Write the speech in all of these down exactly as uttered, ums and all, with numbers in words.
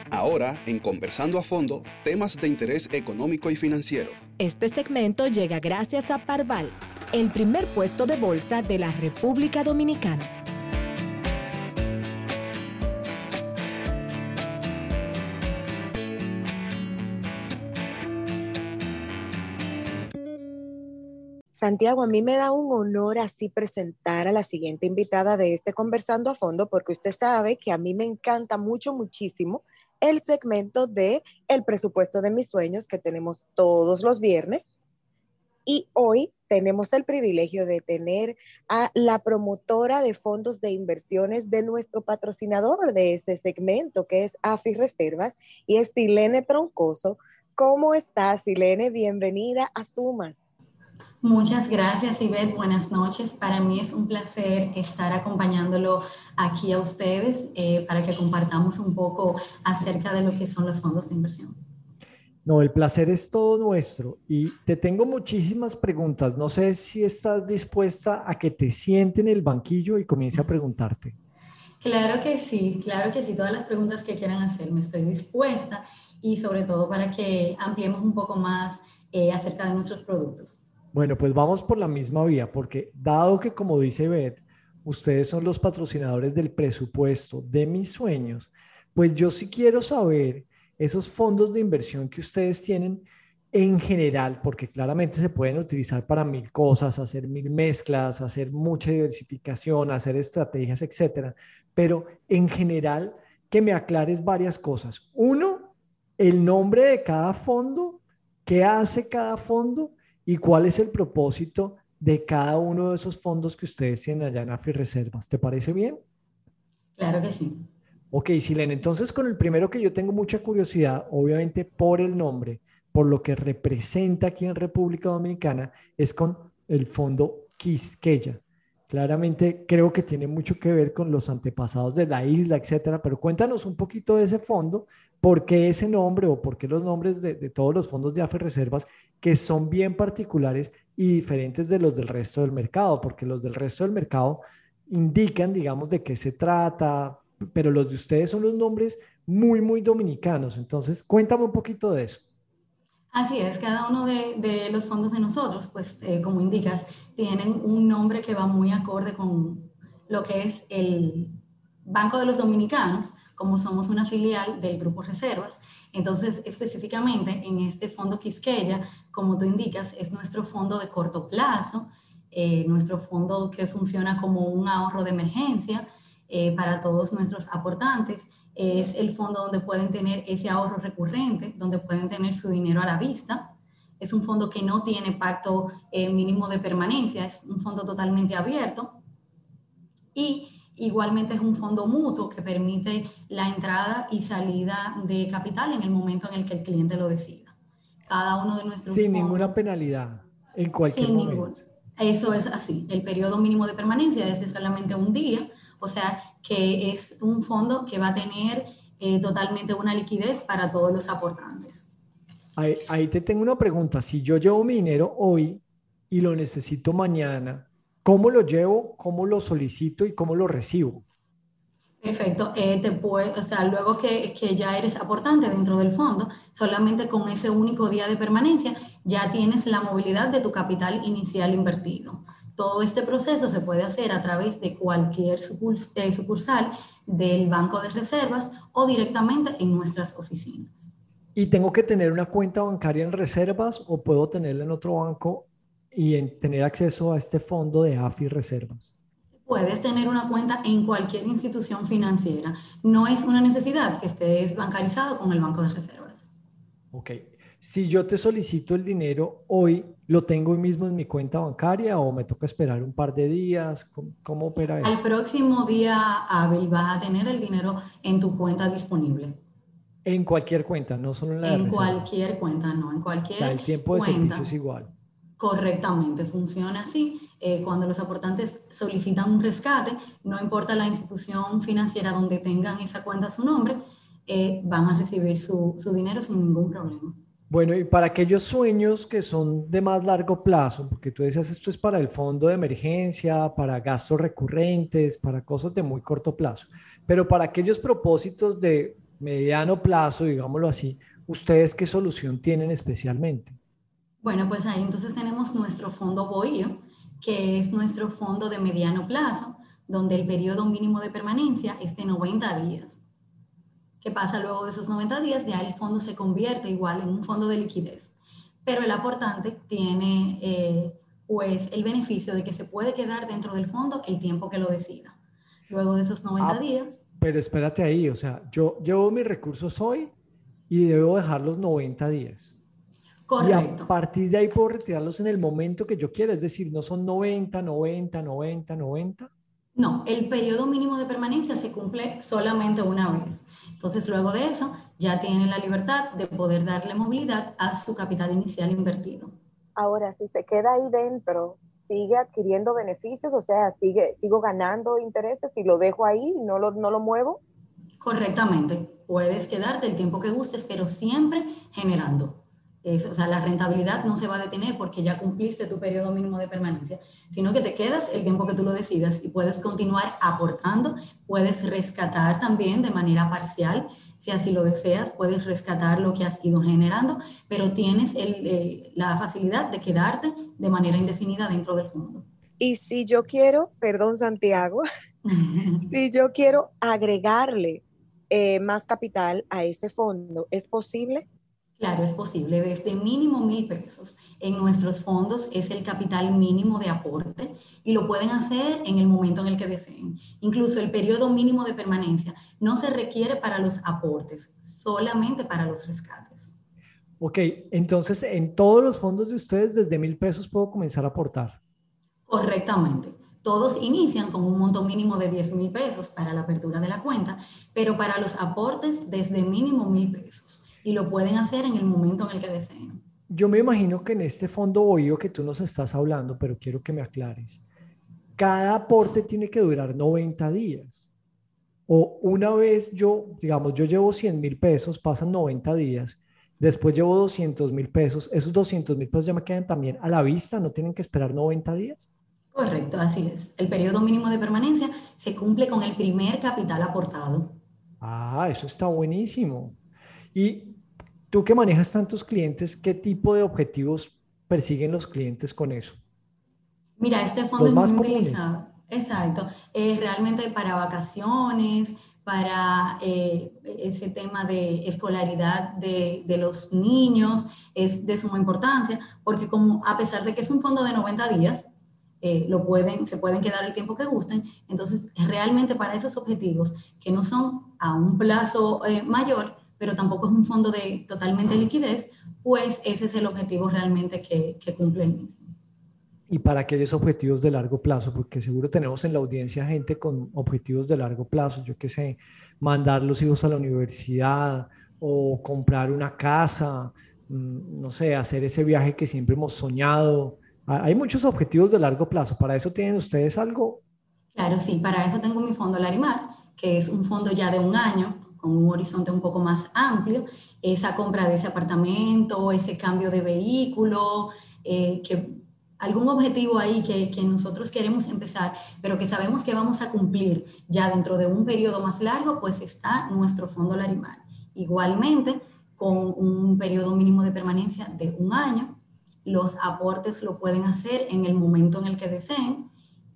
Ahora, en Conversando a Fondo, temas de interés económico y financiero. Este segmento llega gracias a Parval, el primer puesto de bolsa de la República Dominicana. Santiago, a mí me da un honor así presentar a la siguiente invitada de este Conversando a Fondo, porque usted sabe que a mí me encanta mucho, muchísimo el segmento de El presupuesto de mis sueños que tenemos todos los viernes. Y hoy tenemos el privilegio de tener a la promotora de fondos de inversiones de nuestro patrocinador de ese segmento, que es Afirreservas, y es Silene Troncoso. ¿Cómo estás, Silene? Bienvenida a Sumas. Muchas gracias, Ivette. Buenas noches. Para mí es un placer estar acompañándolo aquí a ustedes eh, para que compartamos un poco acerca de lo que son los fondos de inversión. No, el placer es todo nuestro y te tengo muchísimas preguntas. No sé si estás dispuesta a que te siente en el banquillo y comience a preguntarte. Claro que sí, claro que sí. Todas las preguntas que quieran hacerme estoy dispuesta y sobre todo para que ampliemos un poco más eh, acerca de nuestros productos. Bueno, pues vamos por la misma vía, porque dado que, como dice Beth, ustedes son los patrocinadores del presupuesto de mis sueños, pues yo sí quiero saber esos fondos de inversión que ustedes tienen en general, porque claramente se pueden utilizar para mil cosas, hacer mil mezclas, hacer mucha diversificación, hacer estrategias, etcétera. Pero en general, que me aclares varias cosas. Uno, el nombre de cada fondo, qué hace cada fondo, ¿y cuál es el propósito de cada uno de esos fondos que ustedes tienen allá en Afirreservas? ¿Te parece bien? Claro que sí. Ok, Silene, entonces con el primero que yo tengo mucha curiosidad, obviamente por el nombre, por lo que representa aquí en República Dominicana, es con el fondo Quisqueya. Claramente creo que tiene mucho que ver con los antepasados de la isla, etcétera, pero cuéntanos un poquito de ese fondo, por qué ese nombre o por qué los nombres de, de todos los fondos de Afirreservas que son bien particulares y diferentes de los del resto del mercado, porque los del resto del mercado indican, digamos, de qué se trata, pero los de ustedes son los nombres muy, muy dominicanos. Entonces, cuéntame un poquito de eso. Así es, cada uno de, de los fondos de nosotros, pues eh, como indicas, tienen un nombre que va muy acorde con lo que es el Banco de los Dominicanos, como somos una filial del Grupo Reservas. Entonces, específicamente en este fondo Quisqueya, como tú indicas, es nuestro fondo de corto plazo, eh, nuestro fondo que funciona como un ahorro de emergencia eh, para todos nuestros aportantes. Es el fondo donde pueden tener ese ahorro recurrente, donde pueden tener su dinero a la vista. Es un fondo que no tiene pacto eh, mínimo de permanencia, es un fondo totalmente abierto. Y igualmente es un fondo mutuo que permite la entrada y salida de capital en el momento en el que el cliente lo decida. Cada uno de nuestros Sin fondos, ninguna penalidad, en cualquier sin momento. ningún, eso es así. El periodo mínimo de permanencia es de solamente un día, o sea que es un fondo que va a tener eh, totalmente una liquidez para todos los aportantes. Ahí, ahí te tengo una pregunta. Si yo llevo mi dinero hoy y lo necesito mañana, ¿cómo lo llevo, cómo lo solicito y cómo lo recibo? Perfecto. Eh, te puede, o sea, luego que, que ya eres aportante dentro del fondo, solamente con ese único día de permanencia ya tienes la movilidad de tu capital inicial invertido. Todo este proceso se puede hacer a través de cualquier sucurs eh, sucursal del Banco de Reservas o directamente en nuestras oficinas. ¿Y tengo que tener una cuenta bancaria en Reservas o puedo tenerla en otro banco y en, tener acceso a este fondo de Afirreservas? Puedes tener una cuenta en cualquier institución financiera. No es una necesidad que estés bancarizado con el Banco de Reservas. Ok. Si yo te solicito el dinero hoy, ¿lo tengo hoy mismo en mi cuenta bancaria o me toca esperar un par de días? ¿Cómo, cómo opera eso? Al próximo día hábil vas a tener el dinero en tu cuenta disponible. En cualquier cuenta, no solo en la de En Reservas. cualquier cuenta, no, en O sea, cualquier el tiempo de servicio cuenta. es igual. Correctamente, funciona así. Eh, cuando los aportantes solicitan un rescate, no importa la institución financiera donde tengan esa cuenta a su nombre, eh, van a recibir su, su dinero sin ningún problema. Bueno, y para aquellos sueños que son de más largo plazo, porque tú decías esto es para el fondo de emergencia, para gastos recurrentes, para cosas de muy corto plazo, pero para aquellos propósitos de mediano plazo, digámoslo así, ¿ustedes qué solución tienen especialmente? Bueno, pues ahí entonces tenemos nuestro fondo Bohío, que es nuestro fondo de mediano plazo, donde el periodo mínimo de permanencia es de noventa días. ¿Qué pasa luego de esos noventa días? Ya el fondo se convierte igual en un fondo de liquidez. Pero el aportante tiene eh, pues el beneficio de que se puede quedar dentro del fondo el tiempo que lo decida. Luego de esos noventa Ah, días. pero espérate ahí, o sea, yo llevo mis recursos hoy y debo dejar los noventa días. Y a Correcto. partir de ahí puedo retirarlos en el momento que yo quiera, es decir, no son noventa, noventa, noventa, noventa. No, el periodo mínimo de permanencia se cumple solamente una vez. Entonces, luego de eso, ya tiene la libertad de poder darle movilidad a su capital inicial invertido. Ahora, si se queda ahí dentro, sigue adquiriendo beneficios, o sea, sigue, sigo ganando intereses y lo dejo ahí y no lo, no lo muevo. Correctamente, puedes quedarte el tiempo que gustes, pero siempre generando. Es, o sea, la rentabilidad no se va a detener porque ya cumpliste tu periodo mínimo de permanencia, sino que te quedas el tiempo que tú lo decidas y puedes continuar aportando, puedes rescatar también de manera parcial, si así lo deseas, puedes rescatar lo que has ido generando, pero tienes el, eh, la facilidad de quedarte de manera indefinida dentro del fondo. Y si yo quiero, perdón Santiago, si yo quiero agregarle eh, más capital a ese fondo, ¿es posible? Claro, es posible. Desde mínimo mil pesos en nuestros fondos es el capital mínimo de aporte y lo pueden hacer en el momento en el que deseen. Incluso el periodo mínimo de permanencia no se requiere para los aportes, solamente para los rescates. Ok, entonces en todos los fondos de ustedes desde mil pesos puedo comenzar a aportar. Correctamente. Todos inician con un monto mínimo de diez mil pesos para la apertura de la cuenta, pero para los aportes desde mínimo mil pesos. Y lo pueden hacer en el momento en el que deseen. Yo me imagino que en este fondo bohío que tú nos estás hablando, pero quiero que me aclares, cada aporte tiene que durar noventa días. O una vez yo, digamos, yo llevo cien mil pesos, pasan noventa días, después llevo doscientos mil pesos, esos doscientos mil pesos ya me quedan también a la vista, no tienen que esperar noventa días. Correcto, así es. El periodo mínimo de permanencia se cumple con el primer capital aportado. Ah, eso está buenísimo. Y tú que manejas tantos clientes, ¿qué tipo de objetivos persiguen los clientes con eso? Mira, este fondo Los es muy más comunes. utilizado. Exacto. Es realmente para vacaciones, para eh, ese tema de escolaridad de, de los niños, es de suma importancia, porque como a pesar de que es un fondo de noventa días, eh, lo pueden, se pueden quedar el tiempo que gusten, entonces realmente para esos objetivos que no son a un plazo eh, mayor, pero tampoco es un fondo de totalmente liquidez, pues ese es el objetivo realmente que, que cumple el mismo. Y para aquellos objetivos de largo plazo, porque seguro tenemos en la audiencia gente con objetivos de largo plazo, yo qué sé, mandar los hijos a la universidad o comprar una casa, mm, no sé, hacer ese viaje que siempre hemos soñado. Ha- Hay muchos objetivos de largo plazo. ¿Para eso tienen ustedes algo? Claro, sí, para eso tengo mi fondo Larimar, que es un fondo ya de un año, con un horizonte un poco más amplio, esa compra de ese apartamento, ese cambio de vehículo, eh, que algún objetivo ahí que, que nosotros queremos empezar, pero que sabemos que vamos a cumplir ya dentro de un periodo más largo, pues está nuestro fondo Larimar. Igualmente, con un periodo mínimo de permanencia de un año, los aportes lo pueden hacer en el momento en el que deseen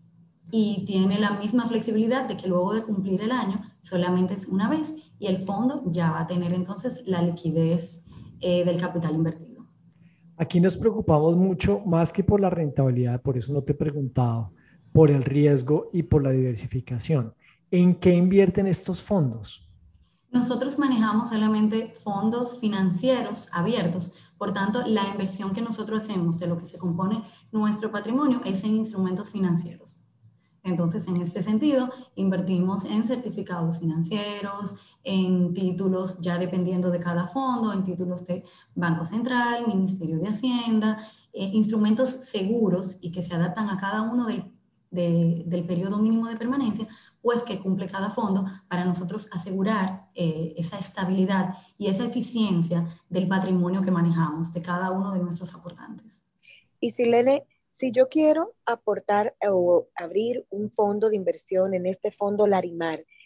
y tiene la misma flexibilidad de que luego de cumplir el año solamente es una vez y el fondo ya va a tener entonces la liquidez eh, del capital invertido. Aquí nos preocupamos mucho más que por la rentabilidad, por eso no te he preguntado, por el riesgo y por la diversificación. ¿En qué invierten estos fondos? Nosotros manejamos solamente fondos financieros abiertos, por tanto la inversión que nosotros hacemos de lo que se compone nuestro patrimonio es en instrumentos financieros. Entonces, en ese sentido, invertimos en certificados financieros, en títulos, ya dependiendo de cada fondo, en títulos de Banco Central, Ministerio de Hacienda, eh, instrumentos seguros y que se adaptan a cada uno del, de, del periodo mínimo de permanencia, pues que cumple cada fondo para nosotros asegurar eh, esa estabilidad y esa eficiencia del patrimonio que manejamos de cada uno de nuestros aportantes. Y Silene, si yo quiero aportar o abrir un fondo de inversión en este fondo Larimar,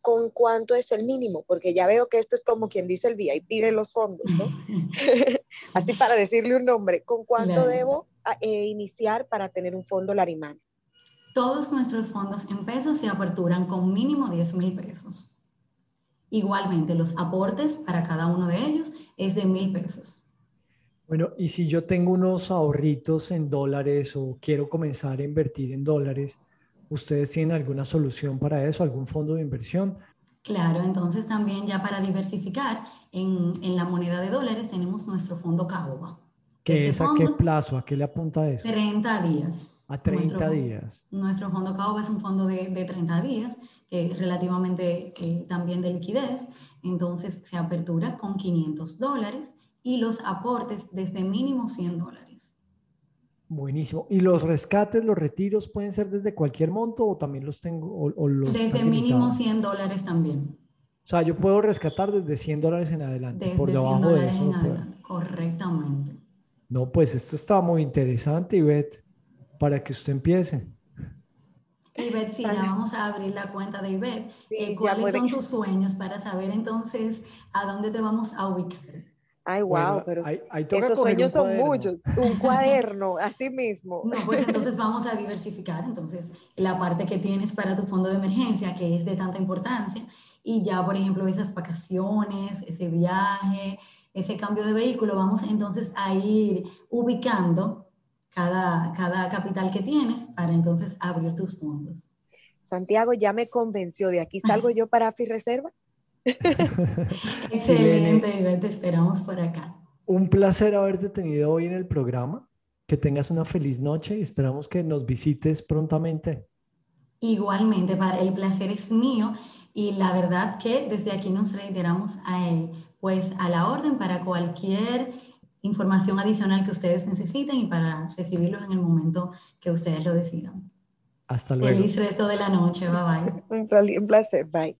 ¿con cuánto es el mínimo? Porque ya veo que este es como quien dice el V I P de los fondos, ¿no? Así para decirle un nombre, ¿con cuánto Claro. debo eh, iniciar para tener un fondo Larimar? Todos nuestros fondos en pesos se aperturan con mínimo diez mil pesos. Igualmente, los aportes para cada uno de ellos es de mil pesos. Bueno, y si yo tengo unos ahorritos en dólares o quiero comenzar a invertir en dólares, ¿ustedes tienen alguna solución para eso? ¿Algún fondo de inversión? Claro, entonces también ya para diversificar en, en la moneda de dólares tenemos nuestro fondo Caoba. ¿Qué Este es? ¿A qué fondo, plazo? ¿A qué le apunta eso? treinta días. A treinta Nuestro, días. Nuestro fondo Caoba es un fondo de, de treinta días, que es relativamente eh, también de liquidez. Entonces se apertura con quinientos dólares y los aportes desde mínimo cien dólares. Buenísimo. ¿Y los rescates, los retiros pueden ser desde cualquier monto o también los tengo o, o los Desde están mínimo limitados? cien dólares también. O sea, yo puedo rescatar desde cien dólares en adelante. Por Desde cien debajo de dólares eso en no puedo. adelante, correctamente. No, pues esto está muy interesante, Ivette, para que usted empiece. Ivette, sí, ya vamos a abrir la cuenta de Ivette. Sí, Eh, ya ¿Cuáles puede son que- tus sueños para saber entonces a dónde te vamos a ubicar? Ay, Bueno, wow, pero ahí, ahí toca esos coger un sueños son cuaderno. muchos. Un cuaderno, así mismo. No, pues entonces vamos a diversificar. Entonces, la parte que tienes para tu fondo de emergencia, que es de tanta importancia, y ya, por ejemplo, esas vacaciones, ese viaje, ese cambio de vehículo, vamos entonces a ir ubicando cada, cada capital que tienes para entonces abrir tus fondos. Santiago ya me convenció. De aquí salgo yo para Afirreservas. Silene, Excelente, Ivette, te esperamos por acá. un placer haberte tenido hoy en el programa. Que tengas una feliz noche y esperamos que nos visites prontamente. Igualmente, para el placer es mío y la verdad que desde aquí nos reiteramos a, pues, a la orden para cualquier información adicional que ustedes necesiten y para recibirlos en el momento que ustedes lo decidan. Hasta luego. Feliz resto de la noche, bye bye. Un placer, bye.